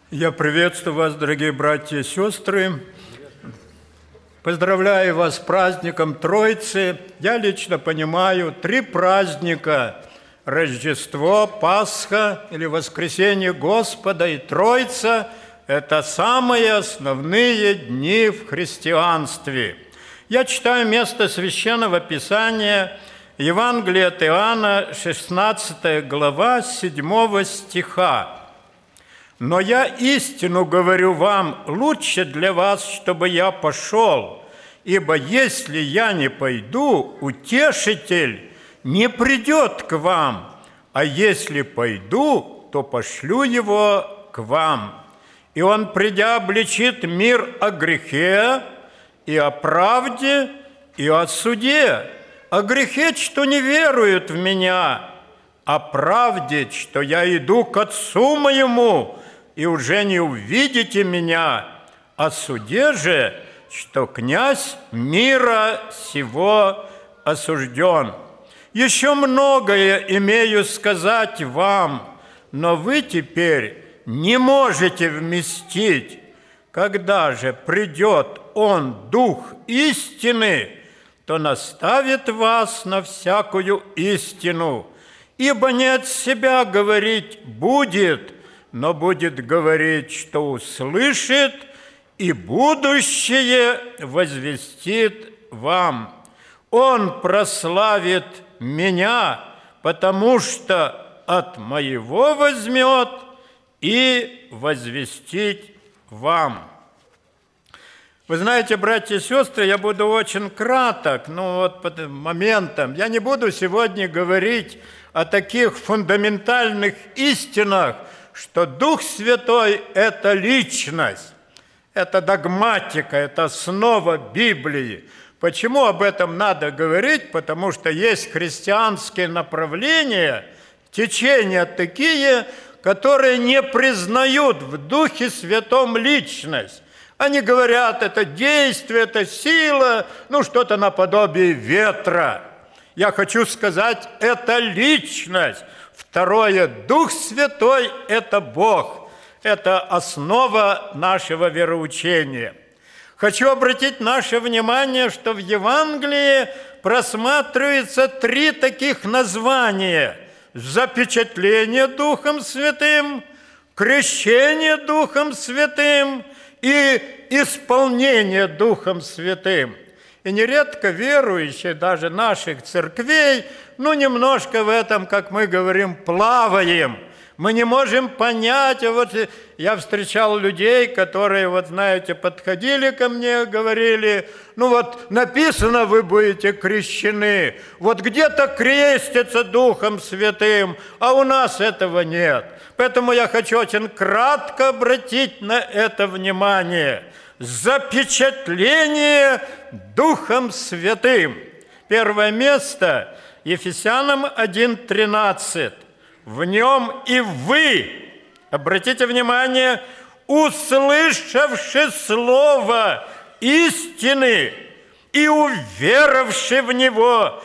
Я приветствую вас, дорогие братья и сестры. Поздравляю вас с праздником Троицы. Я лично понимаю, 3 праздника – Рождество, Пасха или Воскресение Господа и Троица – это самые основные дни в христианстве. Я читаю место Священного Писания, Евангелие от Иоанна, 16 глава, 7 стиха. «Но я истину говорю вам, лучше для вас, чтобы я пошел, ибо если я не пойду, Утешитель не придет к вам, а если пойду, то пошлю его к вам. И он, придя, обличит мир о грехе, и о правде, и о суде. О грехе, что не веруют в меня, о правде, что я иду к Отцу моему, и уже не увидите меня, о суде же, что князь мира сего осужден. Еще многое имею сказать вам, но вы теперь не можете вместить. Когда же придет Он, Дух истины, то наставит вас на всякую истину, ибо не от себя говорить будет, но будет говорить, что услышит, и будущее возвестит вам. Он прославит меня, потому что от моего возьмет и возвестить вам». Вы знаете, братья и сестры, я буду очень краток, по моментам. Я не буду сегодня говорить о таких фундаментальных истинах, что Дух Святой – это личность, это догматика, это основа Библии. Почему об этом надо говорить? Потому что есть христианские направления, течения такие, которые не признают в Духе Святом личность. Они говорят, это действие, это сила, что-то наподобие ветра. Я хочу сказать, это личность. Второе, Дух Святой – это Бог. Это основа нашего вероучения. Хочу обратить наше внимание, что в Евангелии просматривается 3 таких названия: запечатление Духом Святым, крещение Духом Святым и исполнение Духом Святым. И нередко верующие даже наших церквей, немножко в этом, как мы говорим, плаваем. Мы не можем понять. Я встречал людей, которые, подходили ко мне, говорили, написано, вы будете крещены. Где-то крестятся Духом Святым, а у нас этого нет. Поэтому я хочу очень кратко обратить на это внимание. Запечатление Духом Святым. Первое место – Ефесянам 1:13. «В нем и вы, обратите внимание, услышавши слово истины и уверовавши в него,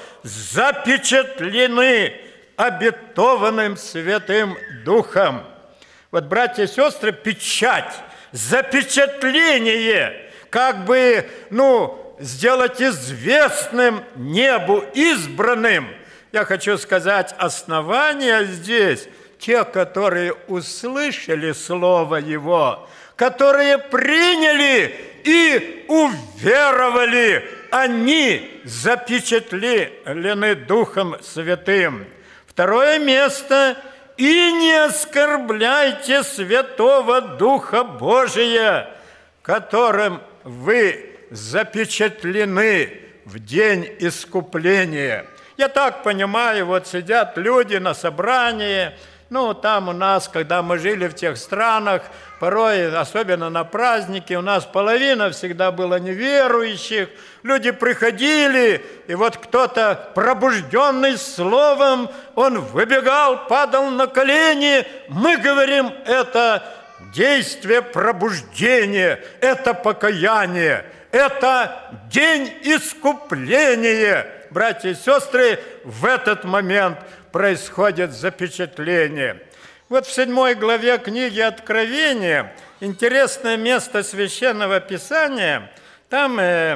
запечатлены обетованным Святым Духом». Братья и сестры, печать, запечатление, сделать известным небу, избранным. Я хочу сказать, основания здесь те, которые услышали Слово Его, которые приняли и уверовали, они запечатлены Духом Святым. Второе место – «И не оскорбляйте Святого Духа Божия, которым вы запечатлены в день искупления». Я так понимаю, сидят люди на собрании, там у нас, когда мы жили в тех странах, порой, особенно на праздники, у нас половина всегда была неверующих, люди приходили, и кто-то, пробужденный словом, он выбегал, падал на колени. Мы говорим, это действие пробуждения, это покаяние, это день искупления. Братья и сестры, в этот момент происходит запечатление. Вот в 7 главе книги Откровения, интересное место Священного Писания, там к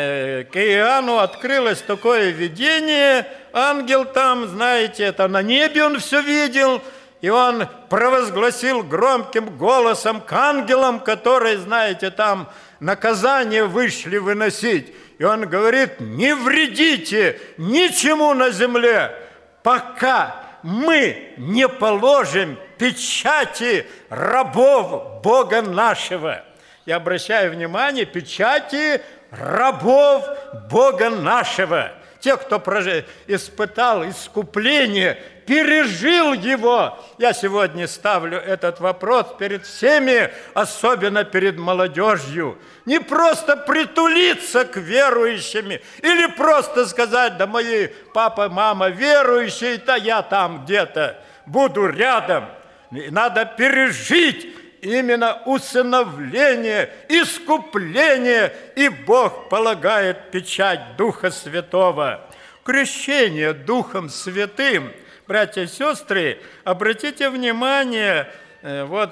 Иоанну открылось такое видение, ангел там, знаете, это на небе он все видел, и он провозгласил громким голосом к ангелам, которые, знаете, там наказание вышли выносить. И он говорит: не вредите ничему на земле, пока мы не положим печати рабов Бога нашего. Я обращаю внимание, печати рабов Бога нашего. Те, кто испытал искупление, пережил его. Я сегодня ставлю этот вопрос перед всеми, особенно перед молодежью. Не просто притулиться к верующим или просто сказать: да мои папа, мама верующие, да я там где-то буду рядом. Надо пережить именно усыновление, искупление, и Бог полагает печать Духа Святого. Крещение Духом Святым. Братья и сестры, обратите внимание, вот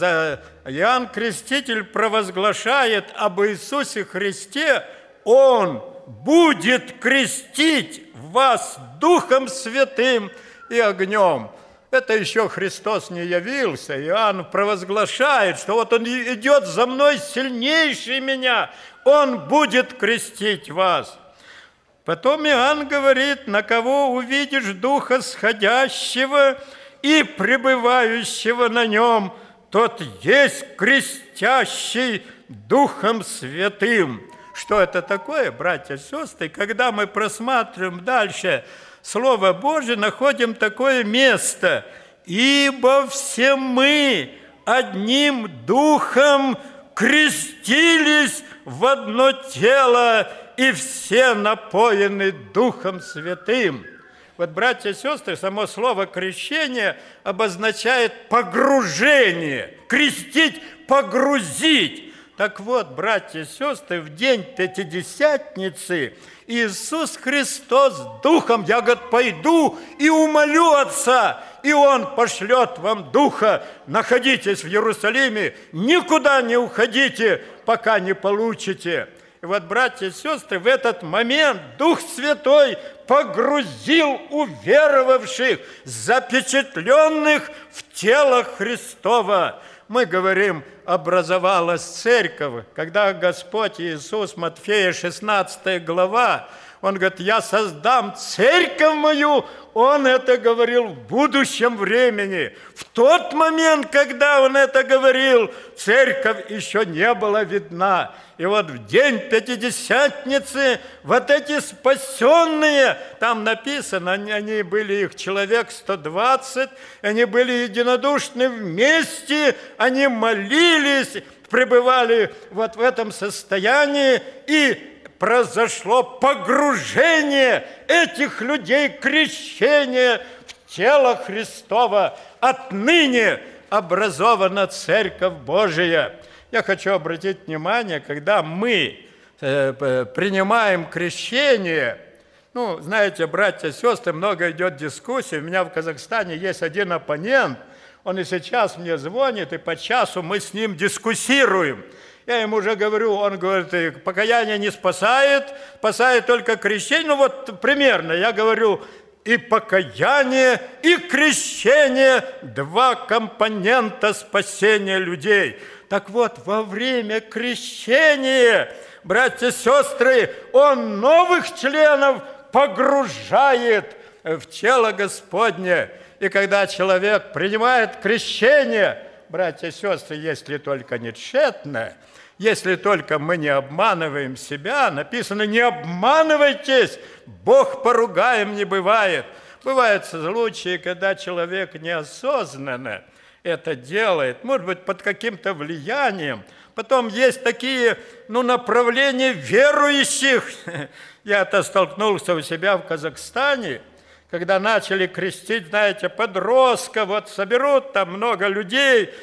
Иоанн Креститель провозглашает об Иисусе Христе: Он будет крестить вас Духом Святым и огнем. Это еще Христос не явился. Иоанн провозглашает, что вот Он идет за мной, сильнейший меня, Он будет крестить вас. Потом Иоанн говорит: на кого увидишь Духа сходящего и пребывающего на нем, тот есть крестящий Духом Святым. Что это такое, братья и сестры? Когда мы просматриваем дальше Слово Божие, находим такое место: «Ибо все мы одним Духом крестились в одно тело, и все напоены Духом Святым». Вот, братья и сестры, само слово «крещение» обозначает погружение. Крестить – погрузить. Так вот, братья и сестры, в день Пятидесятницы Иисус Христос Духом, я, говорит, пойду и умолю Отца, и Он пошлет вам Духа. Находитесь в Иерусалиме, никуда не уходите, пока не получите. И вот, братья и сестры, в этот момент Дух Святой погрузил уверовавших, запечатленных в тело Христово. Мы говорим, образовалась церковь. Когда Господь Иисус, Матфея 16 глава, Он говорит: я создам церковь мою, Он это говорил в будущем времени. В тот момент, когда Он это говорил, церковь еще не была видна. И вот в день Пятидесятницы вот эти спасенные, там написано, они были, их человек 120, они были единодушны вместе, они молились, пребывали вот в этом состоянии, и произошло погружение этих людей, крещение в тело Христово. Отныне образована Церковь Божия. Я хочу обратить внимание, когда мы принимаем крещение, ну, знаете, братья и сестры, много идет дискуссий. У меня в Казахстане есть один оппонент, он и сейчас мне звонит, и по часу мы с ним дискуссируем. Я ему уже говорю, он говорит: покаяние не спасает, спасает только крещение. Ну вот примерно, я говорю, и покаяние, и крещение – два компонента спасения людей. Так вот, во время крещения, братья и сестры, он новых членов погружает в тело Господне. И когда человек принимает крещение, братья и сестры, если только не тщетно, если только мы не обманываем себя, написано: не обманывайтесь, Бог поругаем не бывает. Бывают случаи, когда человек неосознанно это делает, может быть, под каким-то влиянием. Потом есть такие, направления верующих. Я-то столкнулся у себя в Казахстане, когда начали крестить, знаете, подростков, вот соберут там много людей,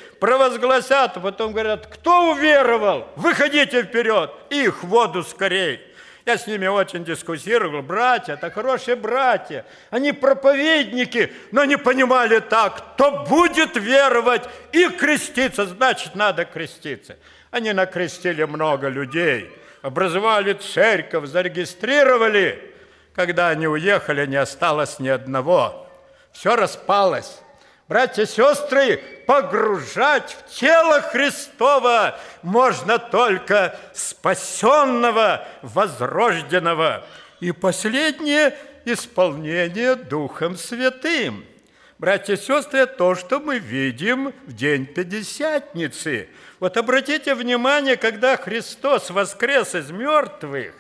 провозгласят, а потом говорят: кто уверовал, выходите вперед, и их в воду скорей. Я с ними очень дискуссировал. Братья, это хорошие братья. Они проповедники, но не понимали так. Кто будет веровать и креститься, значит, надо креститься. Они накрестили много людей, образовали церковь, зарегистрировали. Когда они уехали, не осталось ни одного. Все распалось. Братья и сестры, погружать в тело Христова можно только спасенного, возрожденного. И последнее – исполнение Духом Святым. Братья и сестры, то, что мы видим в день Пятидесятницы. Вот обратите внимание, когда Христос воскрес из мертвых,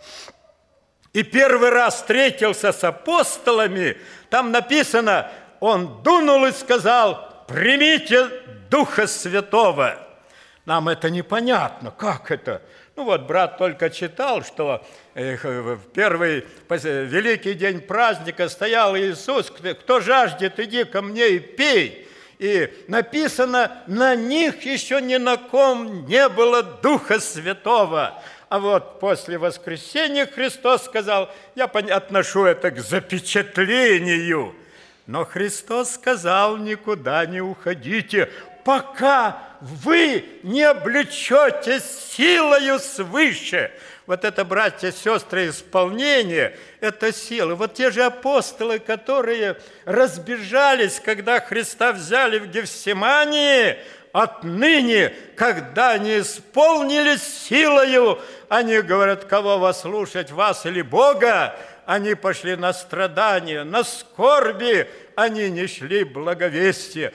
и первый раз встретился с апостолами, там написано, Он дунул и сказал, примите Духа Святого. Нам это непонятно, как это? Ну вот брат только читал, что в первый великий день праздника стоял Иисус, кто жаждет, иди ко мне и пей. И написано, на них еще ни на ком не было Духа Святого. А вот после воскресения Христос сказал, я отношу это к запечатлению. Но Христос сказал, никуда не уходите, пока вы не облечетесь силою свыше. Вот это, братья и сестры, исполнение, это сила. Вот те же апостолы, которые разбежались, когда Христа взяли в Гефсимании, отныне, когда они исполнились силою, они говорят, кого вас слушать, вас или Бога? Они пошли на страдания, на скорби, они не шли благовестие,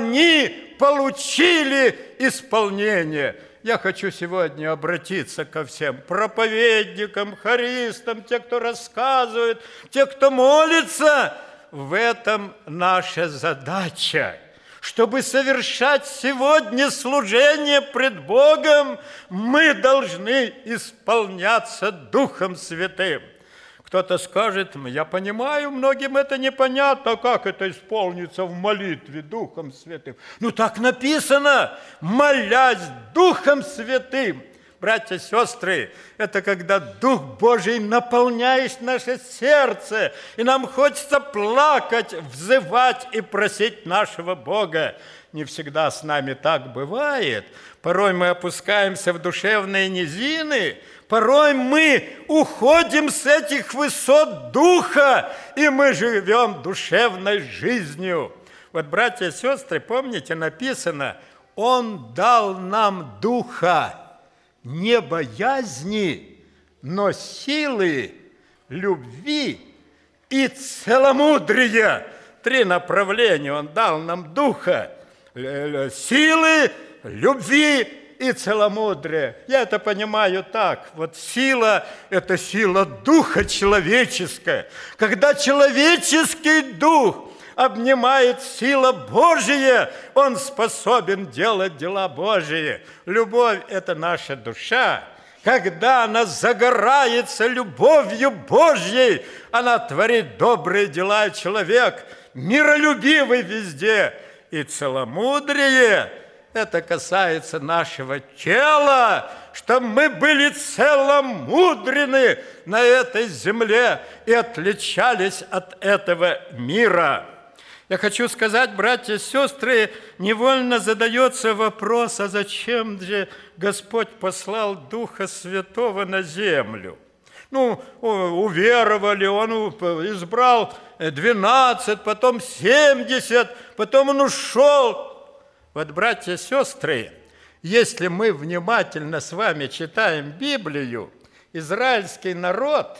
они получили исполнение. Я хочу сегодня обратиться ко всем проповедникам, хористам, те, кто рассказывает, те, кто молится. В этом наша задача. Чтобы совершать сегодня служение пред Богом, мы должны исполняться Духом Святым. Кто-то скажет, я понимаю, многим это непонятно, как это исполнится в молитве Духом Святым. Ну так написано, молясь Духом Святым. Братья и сестры, это когда Дух Божий наполняет наше сердце, и нам хочется плакать, взывать и просить нашего Бога. Не всегда с нами так бывает. Порой мы опускаемся в душевные низины, порой мы уходим с этих высот духа, и мы живем душевной жизнью. Вот, братья и сестры, помните, написано, Он дал нам духа не боязни, но силы, любви и целомудрия. 3 направления Он дал нам духа, силы, любви и целомудрие. Я это понимаю так. Вот сила – это сила духа человеческая. Когда человеческий дух обнимает сила Божия, он способен делать дела Божии. Любовь – это наша душа. Когда она загорается любовью Божьей, она творит добрые дела, человек миролюбивый везде. И целомудрие – это касается нашего тела, чтобы мы были целомудрены на этой земле и отличались от этого мира. Я хочу сказать, братья и сестры, невольно задается вопрос, а зачем же Господь послал Духа Святого на землю? Ну, уверовали, Он избрал 12, потом 70, потом Он ушел. Вот, братья и сестры, если мы внимательно с вами читаем Библию, израильский народ,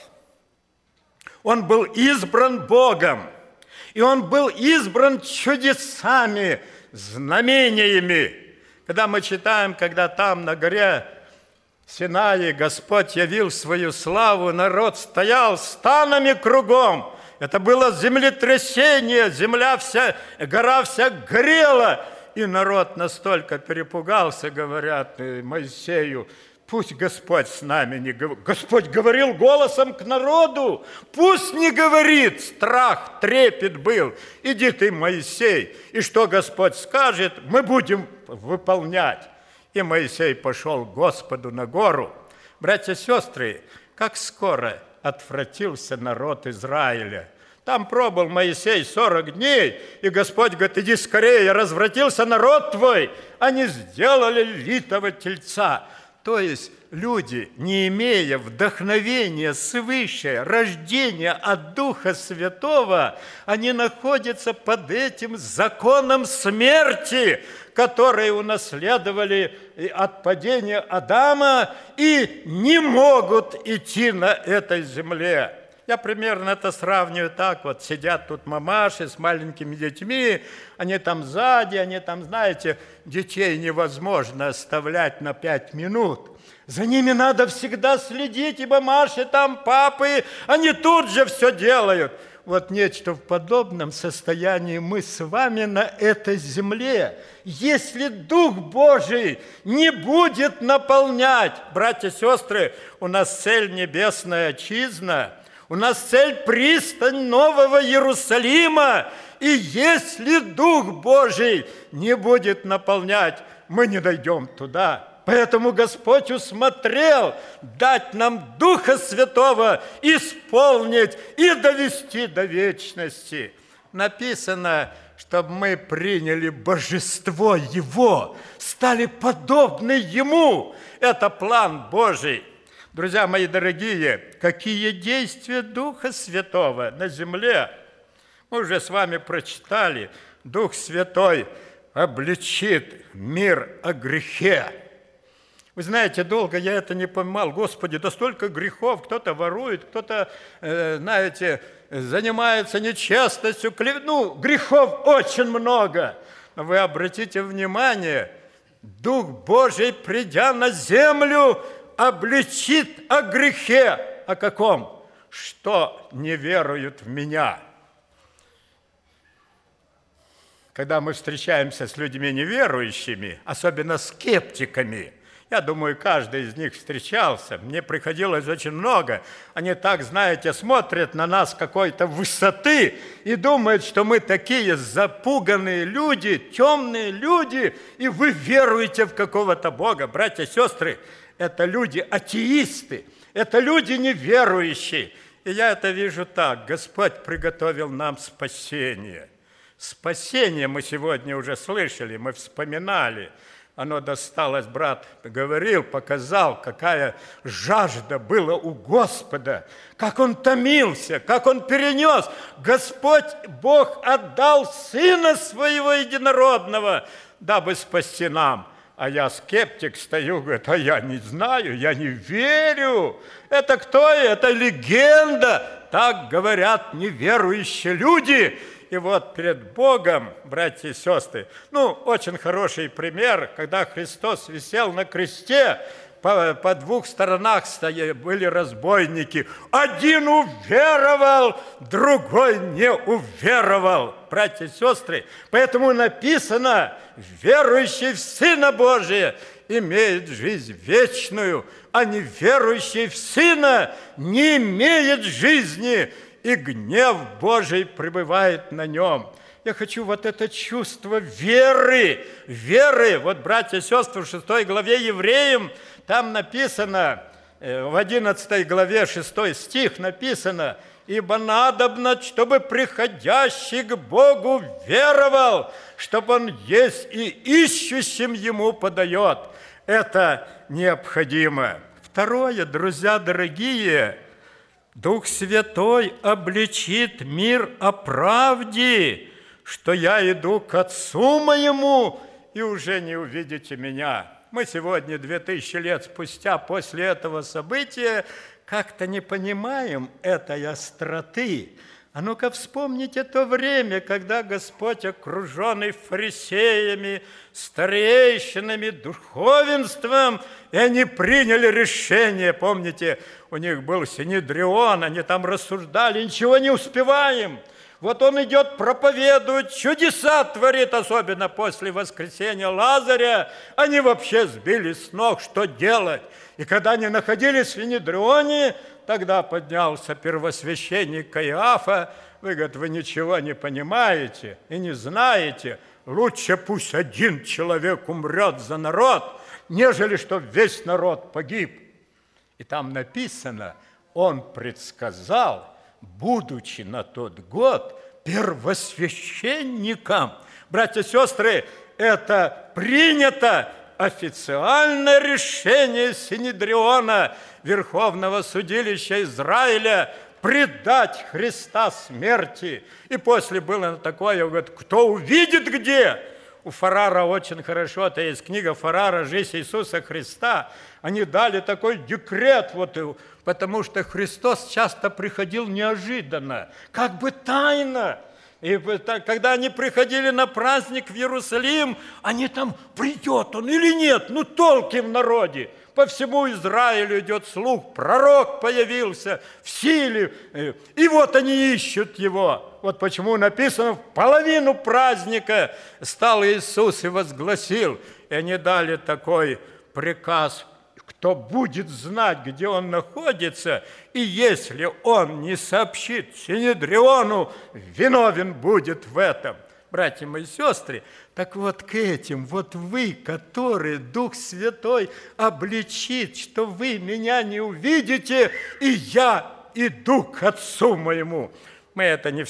он был избран Богом, и он был избран чудесами, знамениями. Когда мы читаем, когда там на горе Синае Господь явил свою славу, народ стоял станами кругом. Это было землетрясение, земля вся, гора вся горела. И народ настолько перепугался, говорят Моисею, пусть Господь с нами не говорит. Господь говорил голосом к народу, пусть не говорит, страх, трепет был. Иди ты, Моисей, и что Господь скажет, мы будем выполнять. И Моисей пошел к Господу на гору. Братья и сестры, как скоро отвратился народ Израиля. Там пробыл Моисей 40 дней, и Господь говорит: иди скорее, развратился народ твой, они сделали литого тельца. То есть люди, не имея вдохновения свыше, рождения от Духа Святого, они находятся под этим законом смерти, который унаследовали от падения Адама, и не могут идти на этой земле. Я примерно это сравниваю так: вот сидят тут мамаши с маленькими детьми, они там сзади, они там, знаете, детей невозможно оставлять на 5 минут. За ними надо всегда следить, и мамаши там, папы, они тут же все делают. Вот нечто в подобном состоянии мы с вами на этой земле. Если Дух Божий не будет наполнять, братья и сестры, у нас цель небесная отчизна, у нас цель пристань Нового Иерусалима. И если Дух Божий не будет наполнять, мы не дойдем туда. Поэтому Господь усмотрел дать нам Духа Святого, исполнить и довести до вечности. Написано, чтобы мы приняли божество Его, стали подобны Ему. Это план Божий. Друзья мои дорогие, какие действия Духа Святого на земле? Мы уже с вами прочитали. Дух Святой обличит мир о грехе. Вы знаете, долго я это не понимал. Господи, да столько грехов. Кто-то ворует, кто-то, знаете, занимается нечестностью. Грехов очень много. Но вы обратите внимание, Дух Божий, придя на землю, обличит о грехе. О каком? Что не веруют в меня. Когда мы встречаемся с людьми неверующими, особенно скептиками, я думаю, каждый из них встречался, мне приходилось очень много. Они так, знаете, смотрят на нас с какой-то высоты и думают, что мы такие запуганные люди, темные люди, и вы веруете в какого-то Бога. Братья и сестры, это люди атеисты, это люди неверующие. И я это вижу так: Господь приготовил нам спасение. Спасение мы сегодня уже слышали, мы вспоминали. Оно досталось, брат говорил, показал, какая жажда была у Господа, как Он томился, как Он перенес. Господь Бог отдал Сына Своего Единородного, дабы спасти нам. А я, скептик, стою, говорит: а я не знаю, я не верю. Это кто? Это легенда. Так говорят неверующие люди. И вот перед Богом, братья и сестры, очень хороший пример, когда Христос висел на кресте, по двух сторонах были разбойники. Один уверовал, другой не уверовал. Братья и сестры, поэтому написано: верующий в Сына Божия имеет жизнь вечную, а неверующий в Сына не имеет жизни, и гнев Божий пребывает на нем. Я хочу вот это чувство веры, вот, братья и сестры, в 6 главе Евреям, там написано, в 11 главе 6 стих написано: «Ибо надобно, чтобы приходящий к Богу веровал, чтобы Он есть и ищущим Ему подает». Это необходимо. Второе, друзья дорогие, Дух Святой обличит мир о правде, что я иду к Отцу моему, и уже не увидите меня. Мы сегодня, 2000 лет спустя, после этого события, как-то не понимаем этой остроты. А ну-ка вспомните то время, когда Господь, окруженный фарисеями, старейшинами, духовенством, и они приняли решение. Помните, у них был Синедрион, они там рассуждали: ничего не успеваем. Вот он идет, проповедует, чудеса творит, особенно после воскресения Лазаря. Они вообще сбились с ног, что делать. И когда они находились в Синедрионе, тогда поднялся первосвященник Каиафа. Вы, говорит, вы ничего не понимаете и не знаете. Лучше пусть один человек умрет за народ, нежели что весь народ погиб. И там написано: Он предсказал, будучи на тот год первосвященником. Братья и сестры, это принято официальное решение Синедриона, Верховного судилища Израиля, предать Христа смерти. И после было такое, говорит, кто увидит где? У Фарара очень хорошо, это есть книга Фарара «Жизнь Иисуса Христа». Они дали такой декрет, вот, потому что Христос часто приходил неожиданно, как бы тайно. И когда они приходили на праздник в Иерусалим, они там, придет он или нет, ну толки в народе. По всему Израилю идет слух, пророк появился в силе, и вот они ищут его. Вот почему написано, в половину праздника стал Иисус и возгласил, и они дали такой приказ, кто будет знать, где он находится, и если он не сообщит Синедриону, виновен будет в этом. Братья мои сестры, так вот к этим, вот вы, которые Дух Святой обличит, что вы меня не увидите, и я иду к Отцу моему. Мы это не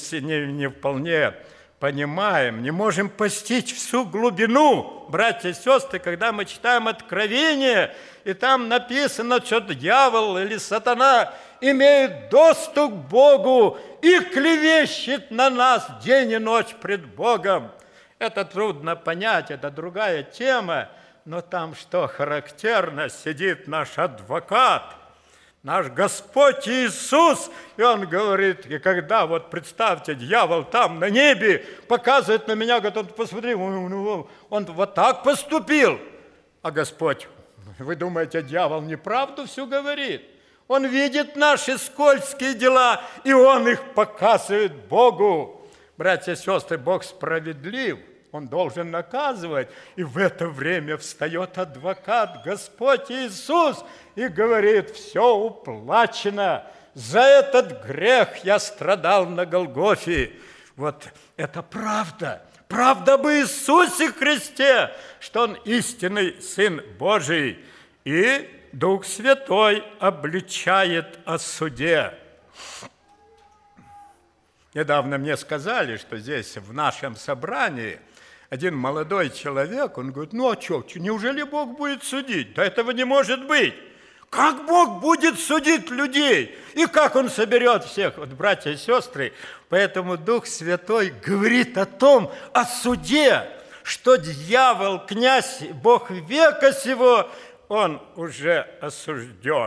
вполне понимаем, не можем постичь всю глубину, братья и сестры, когда мы читаем Откровение, и там написано, что дьявол или сатана имеет доступ к Богу и клевещет на нас день и ночь пред Богом. Это трудно понять, это другая тема, но там что характерно, сидит наш адвокат, наш Господь Иисус, и Он говорит, и когда, вот представьте, дьявол там на небе показывает на меня, говорит, он, посмотри, он вот так поступил. А Господь, вы думаете, дьявол неправду всю говорит? Он видит наши скользкие дела, и Он их показывает Богу. Братья и сестры, Бог справедлив, Он должен наказывать. И в это время встает адвокат, Господь Иисус, и говорит, все уплачено, за этот грех я страдал на Голгофе. Вот это правда. Правда об Иисусе Христе, что Он истинный Сын Божий. И Дух Святой обличает о суде. Недавно мне сказали, что здесь в нашем собрании один молодой человек, он говорит, ну а что, неужели Бог будет судить? Да этого не может быть. Как Бог будет судить людей? И как Он соберет всех? Вот, братья и сестры, поэтому Дух Святой говорит о том, о суде, что дьявол, князь, Бог века сего, он уже осужден.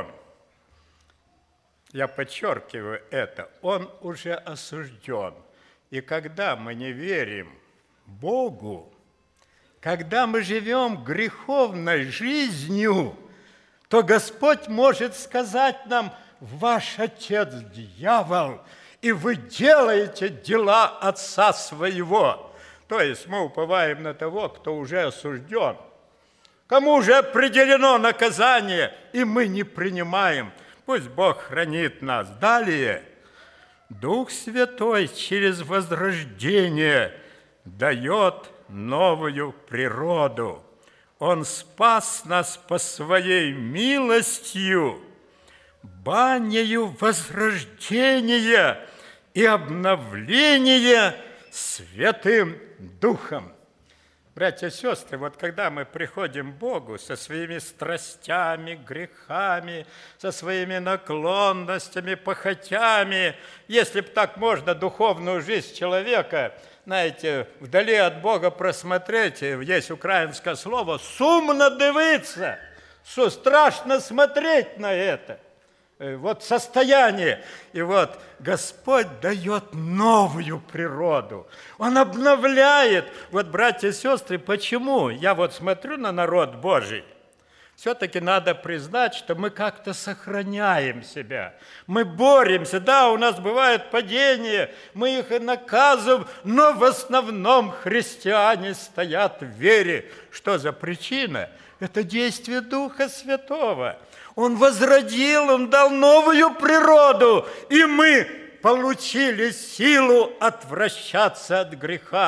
Я подчеркиваю это, он уже осужден. И когда мы не верим Богу, когда мы живем греховной жизнью, то Господь может сказать нам, ваш отец дьявол, и вы делаете дела отца своего. То есть мы уповаем на того, кто уже осужден, кому уже определено наказание, и мы не принимаем. Пусть Бог хранит нас. Далее, Дух Святой через возрождение дает новую природу. Он спас нас по своей милостью, банею возрождения и обновления Святым Духом. Братья и сестры, вот когда мы приходим к Богу со своими страстями, грехами, со своими наклонностями, похотями, если бы так можно духовную жизнь человека, знаете, вдали от Бога просмотреть, есть украинское слово «сумно дивиться», страшно смотреть на это. Вот состояние. И вот Господь дает новую природу. Он обновляет. Вот, братья и сестры, почему? Я вот смотрю на народ Божий. Все-таки надо признать, что мы как-то сохраняем себя. Мы боремся. Да, у нас бывают падения, мы их и наказываем, но в основном христиане стоят в вере. Что за причина? Это действие Духа Святого. Он возродил, Он дал новую природу, и мы получили силу отвращаться от греха.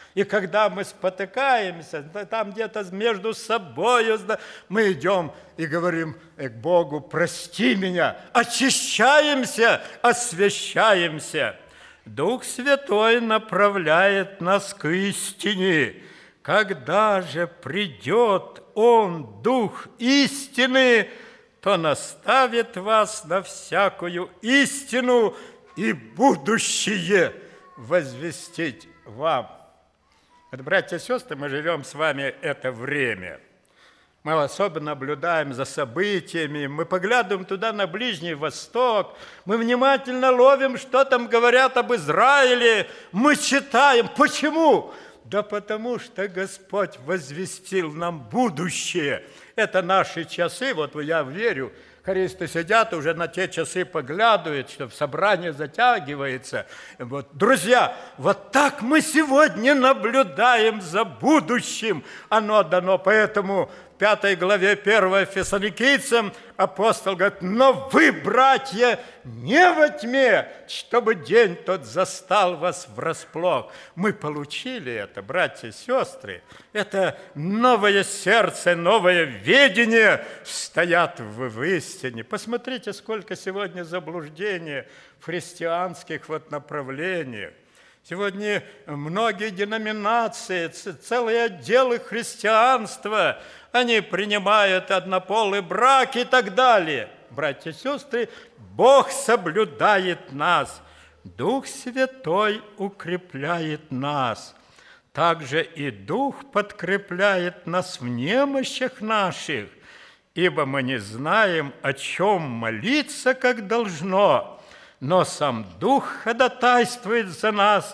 И когда мы спотыкаемся, там где-то между собой, мы идем и говорим к Богу: прости меня, очищаемся, освящаемся. Дух Святой направляет нас к истине. Когда же придет Он, Дух истины, то наставит вас на всякую истину и будущее возвестить вам. Вот, братья и сестры, мы живем с вами это время. Мы особо наблюдаем за событиями, мы поглядываем туда на Ближний Восток, мы внимательно ловим, что там говорят об Израиле, мы читаем. Почему? Да потому что Господь возвестил нам будущее. Это наши часы, вот я верю, хористы сидят, уже на те часы поглядывают, что собрание затягивается. Вот, друзья, вот так мы сегодня наблюдаем за будущим. Оно дано, поэтому в 5 главе 1 Фессалоникийцам апостол говорит: но вы, братья, не во тьме, чтобы день тот застал вас врасплох. Мы получили это, братья и сестры. Это новое сердце, новое ведение стоят в истине. Посмотрите, сколько сегодня заблуждений в христианских направлениях. Сегодня многие деноминации, целые отделы христианства, они принимают однополый брак и так далее. Братья и сестры, Бог соблюдает нас. Дух Святой укрепляет нас. Также и Дух подкрепляет нас в немощах наших, ибо мы не знаем, о чем молиться, как должно, но сам Дух ходатайствует за нас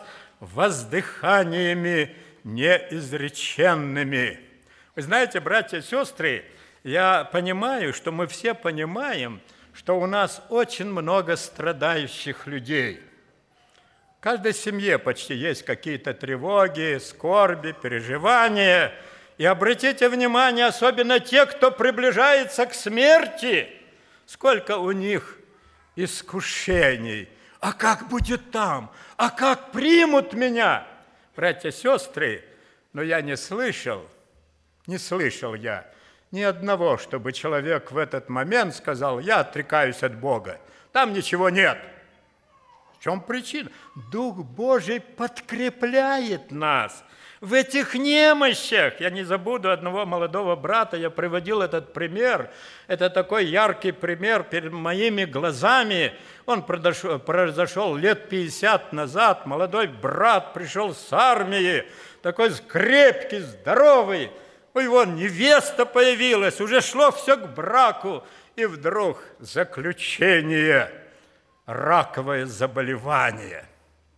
воздыханиями неизреченными. Вы знаете, братья и сестры, я понимаю, что мы все понимаем, что у нас очень много страдающих людей. В каждой семье почти есть какие-то тревоги, скорби, переживания. И обратите внимание, особенно те, кто приближается к смерти, сколько у них искушений. А как будет там? А как примут меня? Братья и сестры, но я не слышал я ни одного, чтобы человек в этот момент сказал: я отрекаюсь от Бога, там ничего нет. В чем причина? Дух Божий подкрепляет нас в этих немощах. Я не забуду одного молодого брата, я приводил этот пример. Это такой яркий пример перед моими глазами. Он произошел лет 50 назад. Молодой брат пришел с армии, такой крепкий, здоровый. У него невеста появилась, уже шло все к браку. И вдруг заключение, раковое заболевание.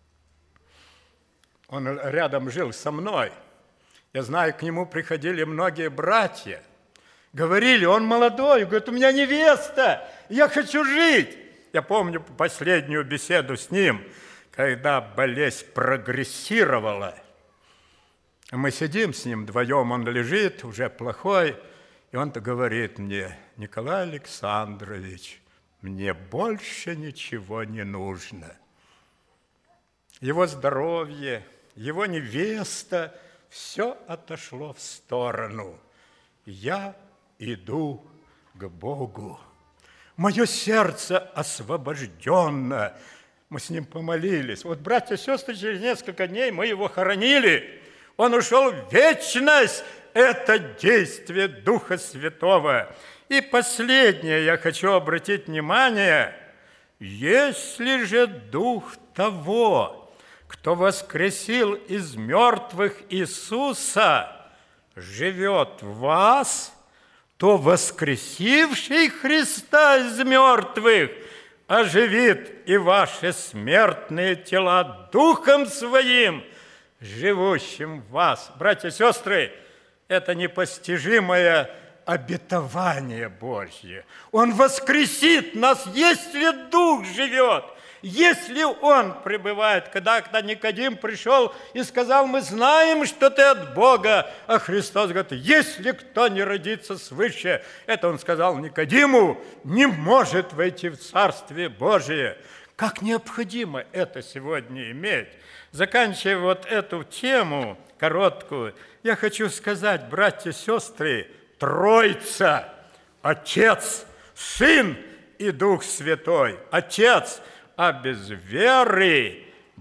Он рядом жил со мной. Я знаю, к нему приходили многие братья. Говорили, он молодой, говорит: у меня невеста, я хочу жить. Я помню последнюю беседу с ним, когда болезнь прогрессировала. Мы сидим с ним вдвоем, он лежит, уже плохой, и он-то говорит мне: Николай Александрович, мне больше ничего не нужно. Его здоровье, его невеста, все отошло в сторону. Я иду к Богу. Мое сердце освобожденно. Мы с ним помолились. Вот, братья и сестры, через несколько дней мы его хоронили. Он ушел в вечность. Это действие Духа Святого. И последнее я хочу обратить внимание. Если же Дух того, кто воскресил из мертвых Иисуса, живет в вас, то воскресивший Христа из мертвых оживит и ваши смертные тела Духом Своим, живущим в вас. Братья и сестры, это непостижимое обетование Божье. Он воскресит нас, если Дух живет, если Он пребывает. Когда Никодим пришел и сказал: мы знаем, что ты от Бога, а Христос говорит: если кто не родится свыше, это Он сказал Никодиму, не может войти в Царствие Божие. Как необходимо это сегодня иметь. Заканчивая вот эту тему короткую, я хочу сказать, братья и сестры, Троица, Отец, Сын и Дух Святой. Отец, а без веры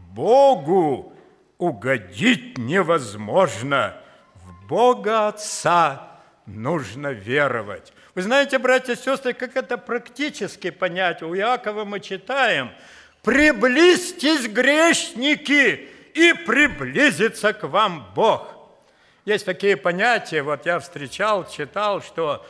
Богу угодить невозможно. В Бога Отца нужно веровать. Вы знаете, братья и сестры, как это практически понять? У Иакова мы читаем: «Приблизьтесь, грешники, и приблизится к вам Бог». Есть такие понятия, вот я встречал, читал, что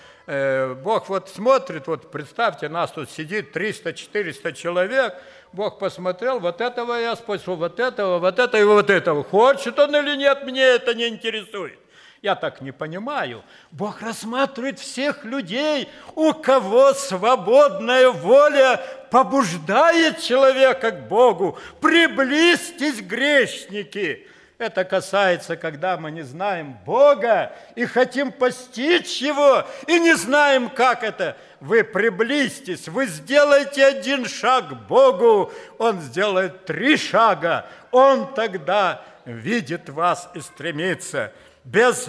Бог вот смотрит, вот представьте, нас тут сидит 300-400 человек, Бог посмотрел, вот этого я спросил, вот этого и вот этого. Хочет он или нет, мне это не интересует. Я так не понимаю. Бог рассматривает всех людей, у кого свободная воля побуждает человека к Богу. Приблизьтесь, грешники. Это касается, когда мы не знаем Бога и хотим постичь Его, и не знаем, как это. Вы приблизьтесь, вы сделаете один шаг к Богу, Он сделает 3 шага. Он тогда видит вас и стремится. Без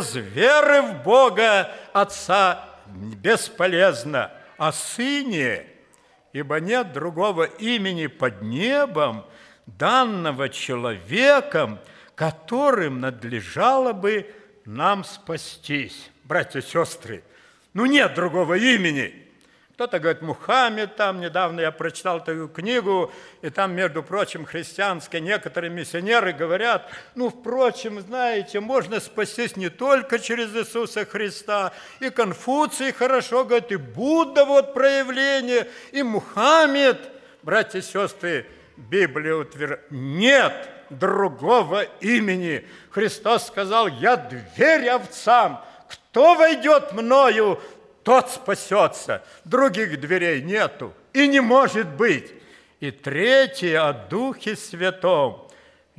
веры в Бога Отца бесполезно. О Сыне, ибо нет другого имени под небом, данного человеком, которым надлежало бы нам спастись. Братья и сестры, нет другого имени. Кто-то говорит, Мухаммед, там недавно я прочитал такую книгу, и там, между прочим, христианские некоторые миссионеры говорят, впрочем, знаете, можно спастись не только через Иисуса Христа, и Конфуций хорошо говорит, и Будда вот проявление, и Мухаммед. Братья и сестры, Библия утверждает, нет другого имени. Христос сказал, я дверь овцам, кто войдет мною, тот спасется. Других дверей нету и не может быть. И третье о Духе Святом.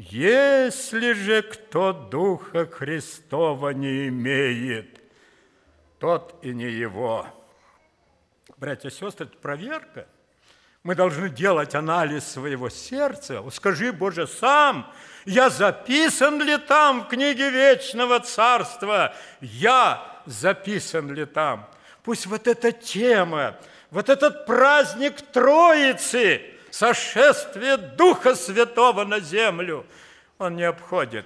Если же кто Духа Христова не имеет, тот и не его. Братья и сестры, это проверка. Мы должны делать анализ своего сердца. Скажи, Боже, сам, я записан ли там в книге Вечного Царства? Я записан ли там? Пусть вот эта тема, вот этот праздник Троицы, сошествие Духа Святого на землю, он не обходит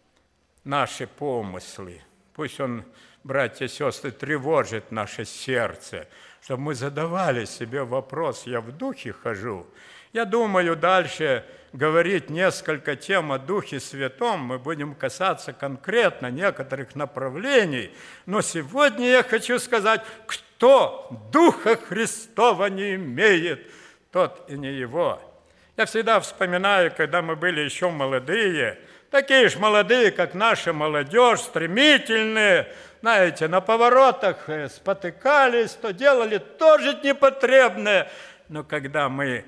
наши помыслы. Пусть он, братья и сестры, тревожит наше сердце, чтобы мы задавали себе вопрос, я в Духе хожу. Я думаю, дальше говорить несколько тем о Духе Святом, мы будем касаться конкретно некоторых направлений. Но сегодня я хочу сказать, кто Духа Христова не имеет, тот и не его. Я всегда вспоминаю, когда мы были еще молодые, такие же молодые, как наша молодежь, стремительные, знаете, на поворотах спотыкались, то делали тоже непотребное. Но когда мы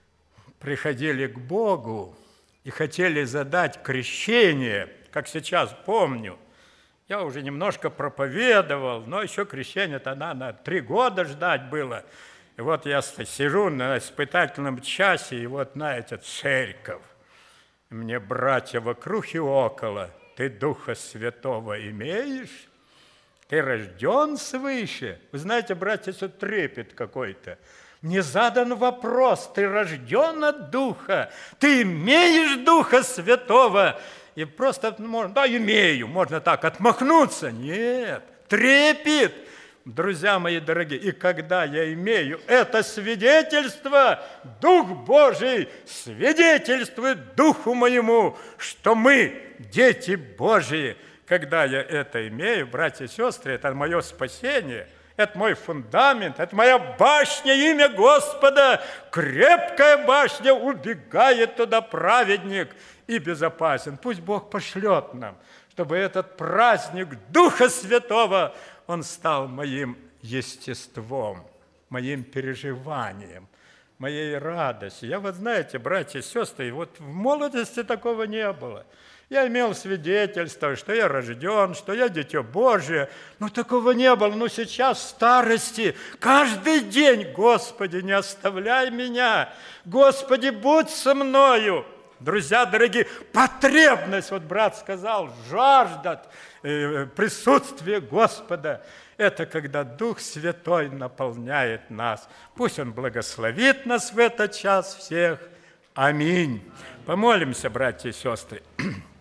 приходили к Богу и хотели задать крещение, как сейчас помню, я уже немножко проповедовал, но еще крещение-то на 3 года ждать было. И вот я сижу на испытательном часе, и вот, знаете, церковь. Мне братья вокруг и около. Ты Духа Святого имеешь? Ты рожден свыше? Вы знаете, братья, это трепет какой-то. Мне задан вопрос, ты рожден от Духа? Ты имеешь Духа Святого? И просто, да, имею, можно так отмахнуться. Нет, трепет. Друзья мои дорогие, и когда я имею это свидетельство, Дух Божий свидетельствует Духу моему, что мы дети Божии. Когда я это имею, братья и сестры, это мое спасение, это мой фундамент, это моя башня, имя Господа, крепкая башня, убегает туда праведник и безопасен. Пусть Бог пошлет нам, чтобы этот праздник Духа Святого, он стал моим естеством, моим переживанием, моей радостью. Я вот, знаете, братья и сестры, вот в молодости такого не было. Я имел свидетельство, что я рожден, что я дитё Божие. Но такого не было. Но сейчас, в старости, каждый день, Господи, не оставляй меня. Господи, будь со мною. Друзья дорогие, потребность, вот брат сказал, жаждет присутствия Господа. Это когда Дух Святой наполняет нас. Пусть Он благословит нас в этот час всех. Аминь. Помолимся, братья и сестры.